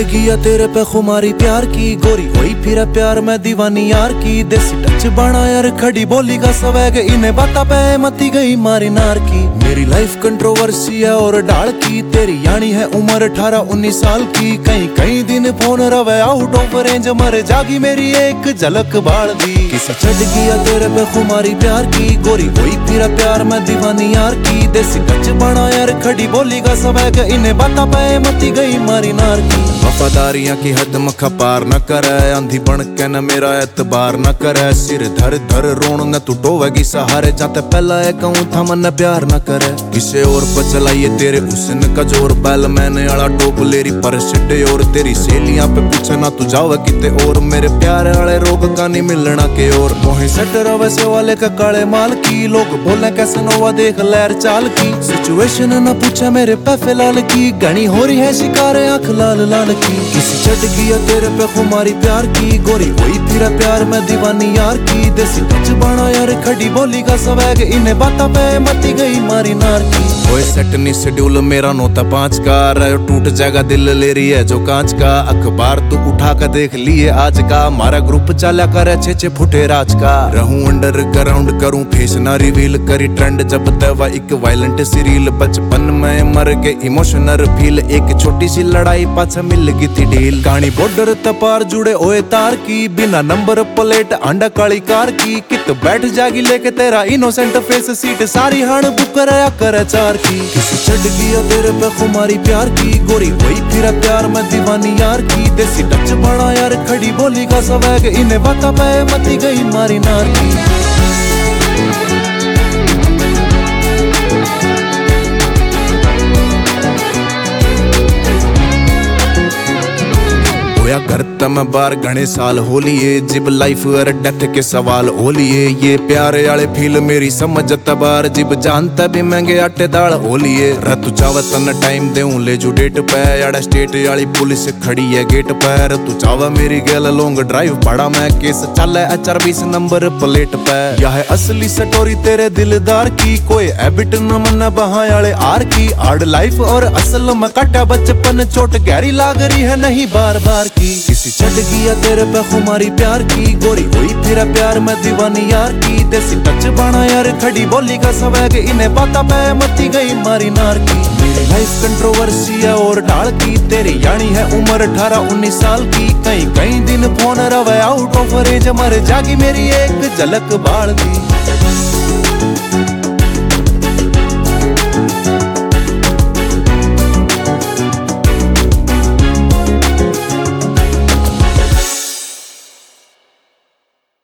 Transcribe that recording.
गया तेरे पे खुमारी प्यार की, गोरी होई फिर प्यार में दीवानी यार की। देसी टच बना यार खड़ी बोली का स्वैग, इन्हें बता पे मती गई मारी नार की। मेरी लाइफ कंट्रोवर्सी है और डाल की, तेरी यानी है उम्र 18-19 साल की। कहीं कहीं दिन फोन रवे आउट ऑफ रेंज, मर जागी मेरी एक झलक बाल दी। किसी चढ़ गया तेरे पे खुमारी प्यार की, गोरी होई फिर प्यार में दीवानी यार की। देसी टच बना यार खड़ी बोली का स्वैग, इन्हें बता पे मती गई मारी नार की। वफादारियां की हद मखा पार न करे, आंधी बन के न मेरा एतबार न करे। सिर धर धर रोन न तू डोवेगी सहारे, जाते पहला है कहूं था मन प्यार न करे। किसे और पर चलाइए तेरे हुस्न का जोर, बैल मैंने आला टोप लेरी पर सिड्डे। और तेरी सहेलियां पे पूछे ना तू जावे किते और, मेरे प्यार वाले रोग का नहीं मिलना के और। मोहे सेट रवे से वाले का काले माल की, लोग बोले कैसे नोवा देख लहर चाल की। सिचुएशन न पूछे मेरे पे फिलहाल की, घनी हो रही है शिकार आंख लाल लाल की। किसी चढ़ गया तेरे पे खुमारी प्यार की, गोरी हुई फिर प्यार में दीवानी यार की। देसी टच बना यार खड़ी बोली का स्वैग, इन्हें बाता पे मती गई मारी नार की। ओए सेट नी शेड्यूल मेरा नोता 5 का, टूट जाएगा दिल ले रही है जो कांच का। अखबार तू उठा कर देख लिए आज का, मारा ग्रुप चाला करे 6-6 फुटे राज का। रहूं अंडरग्राउंड करूं फेस ना रिवील, करी ट्रेंड जब दवा एक वायलेंट सीरील। बचपन में मर के इमोशनल फील, एक छोटी सी लड़ाई पाछा मिल गई थी डील। कहानी बॉर्डर तपार जुड़े ओए तार की, बिना नंबर प्लेट अंडा काली कार की। कित बैठ जागी लेके तेरा इनोसेंट फेस, सीट सारी हाण बुक कराया करे चार की। किसी चढ़ गया तेरे पे खुमारी प्यार की, गोरी हुई फिर प्यार में दीवानी यार की। देसी टच बना यार खड़ी बोली का स्वैग, इन्हें बता पे मती गई मारी नार की। घर तम बार घने साल हो लिए, जिब लाइफ और डेथ के सवाल हो लिए। ये प्यारे वाले फील मेरी समझ तबार, जिब जानता भी महंगे आटे दाल हो लिए। रतु चावत न टाइम देऊं ले जो डेट पे, याड़ा स्टेट वाली पुलिस खड़ी है गेट पर। तू चावा मेरी गैल लॉन्ग ड्राइव पड़ा मैं, केस चल है HR20 नंबर प्लेट पे। यह है असली स्टोरी तेरे दिलदार की, कोई हैबिट न मन बहा वाले आर की। हार्ड लाइफ और असल में काटा बचपन, चोट गहरी लाग रही है नहीं बार बार की। किसी चढ़ गया तेरे पे खुमारी प्यार की, गोरी हुई फिर प्यार में दीवानी यार की। देसी टच बना यार खड़ी बोली का स्वैग, इन्हें बाता पे मती गई मारी नार की। मेरी लाइफ कंट्रोवर्सी है और डाल की, तेरी यानी है उम्र 18-19 साल की। कहीं कहीं दिन फोन रवे आउट ऑफ रेंज, मर जागी मेरी एक झलक बाल दी।